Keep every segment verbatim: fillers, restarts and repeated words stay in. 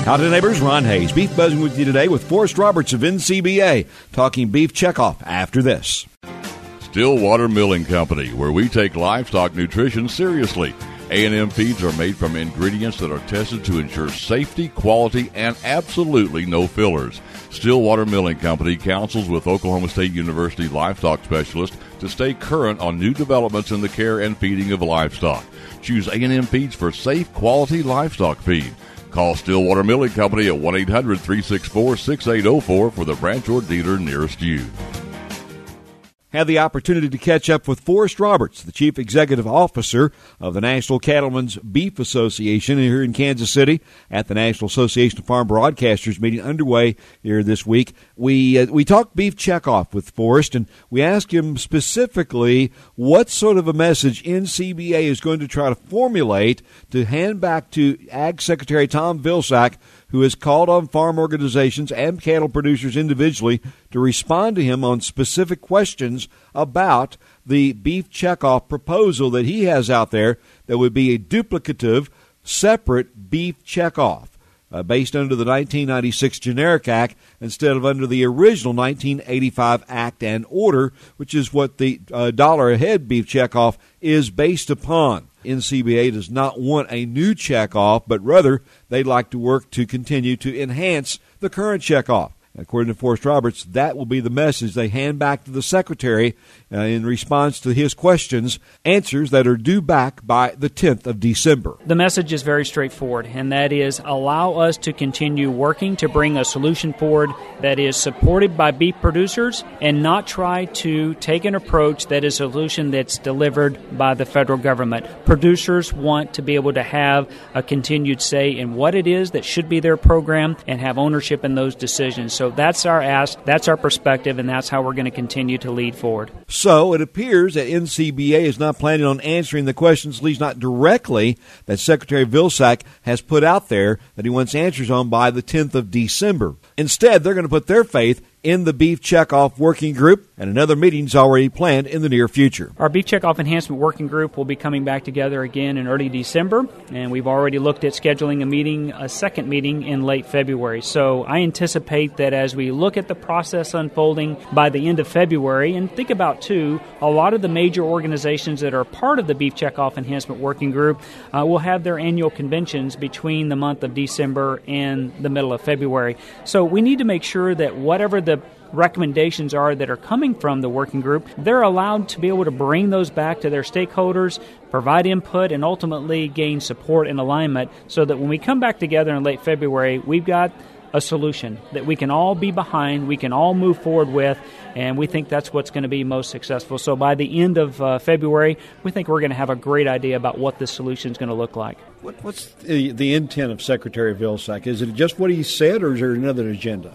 Howdy, neighbors. Ron Hayes, Beef Buzzing with you today with Forrest Roberts of N C B A, talking beef checkoff after this. Stillwater Milling Company, where we take livestock nutrition seriously. A and M feeds are made from ingredients that are tested to ensure safety, quality, and absolutely no fillers. Stillwater Milling Company counsels with Oklahoma State University livestock specialists to stay current on new developments in the care and feeding of livestock. Choose A and M feeds for safe, quality livestock feed. Call Stillwater Milling Company at one eight hundred, three six four, six eight zero four for the branch or dealer nearest you. Had the opportunity to catch up with Forrest Roberts, the Chief Executive Officer of the National Cattlemen's Beef Association here in Kansas City at the National Association of Farm Broadcasters meeting underway here this week. We uh, we talked beef checkoff with Forrest, and we asked him specifically what sort of a message N C B A is going to try to formulate to hand back to Ag Secretary Tom Vilsack, who has called on farm organizations and cattle producers individually to respond to him on specific questions about the beef checkoff proposal that he has out there that would be a duplicative, separate beef checkoff uh, based under the nineteen ninety-six Generic Act instead of under the original nineteen eighty-five Act and Order, which is what the uh, dollar a head beef checkoff is based upon. N C B A does not want a new checkoff, but rather they'd like to work to continue to enhance the current checkoff. According to Forrest Roberts, that will be the message they hand back to the Secretary uh, in response to his questions, answers that are due back by the tenth of December. The message is very straightforward, and that is allow us to continue working to bring a solution forward that is supported by beef producers and not try to take an approach that is a solution that's delivered by the federal government. Producers want to be able to have a continued say in what it is that should be their program and have ownership in those decisions. So that's our ask, that's our perspective, and that's how we're going to continue to lead forward. So it appears that N C B A is not planning on answering the questions, at least not directly, that Secretary Vilsack has put out there that he wants answers on by the tenth of December. Instead, they're going to put their faith in the Beef Checkoff Working Group, and another meeting's already planned in the near future. Our Beef Checkoff Enhancement Working Group will be coming back together again in early December, and we've already looked at scheduling a meeting, a second meeting in late February. So I anticipate that as we look at the process unfolding by the end of February, and think about, too, a lot of the major organizations that are part of the Beef Checkoff Enhancement Working Group uh, will have their annual conventions between the month of December and the middle of February. So we need to make sure that whatever the recommendations are that are coming from the working group, they're allowed to be able to bring those back to their stakeholders, provide input, and ultimately gain support and alignment so that when we come back together in late February, we've got a solution that we can all be behind, we can all move forward with, and we think that's what's going to be most successful. So by the end of uh, February, we think we're going to have a great idea about what this solution is going to look like. What, what's the, the intent of Secretary Vilsack? Is it just what he said, or is there another agenda?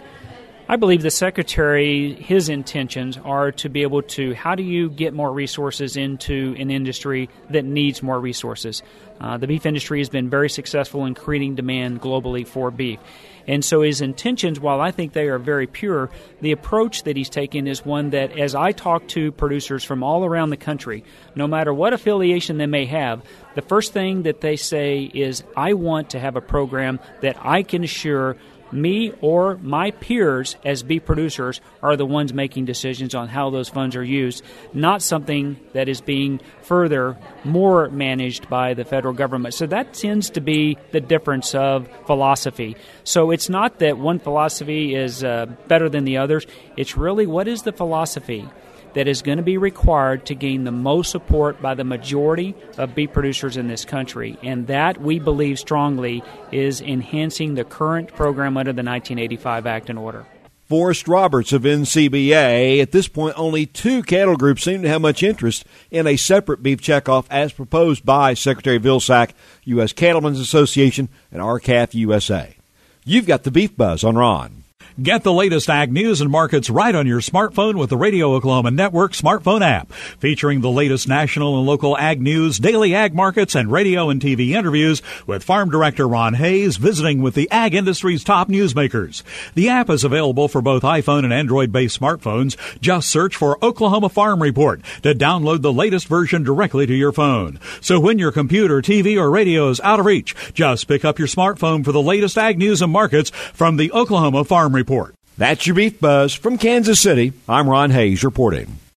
I believe the Secretary, his intentions are to be able to, how do you get more resources into an industry that needs more resources? Uh, the beef industry has been very successful in creating demand globally for beef. And so his intentions, while I think they are very pure, the approach that he's taken is one that, as I talk to producers from all around the country, no matter what affiliation they may have, the first thing that they say is, I want to have a program that I can assure me or my peers as beef producers are the ones making decisions on how those funds are used, not something that is being further more managed by the federal government. So that tends to be the difference of philosophy. So it's not that one philosophy is uh, better than the others. It's really what is the philosophy that is going to be required to gain the most support by the majority of beef producers in this country. And that, we believe strongly, is enhancing the current program under the nineteen eighty-five Act and Order. Forrest Roberts of N C B A. At this point, only two cattle groups seem to have much interest in a separate beef checkoff as proposed by Secretary Vilsack, U S Cattlemen's Association, and R C A F U S A. You've got the Beef Buzz on Ron. Get the latest ag news and markets right on your smartphone with the Radio Oklahoma Network smartphone app, featuring the latest national and local ag news, daily ag markets, and radio and T V interviews with Farm Director Ron Hayes visiting with the ag industry's top newsmakers. The app is available for both iPhone and Android-based smartphones. Just search for Oklahoma Farm Report to download the latest version directly to your phone. So when your computer, T V, or radio is out of reach, just pick up your smartphone for the latest ag news and markets from the Oklahoma Farm Report. That's your Beef Buzz from Kansas City. I'm Ron Hayes reporting.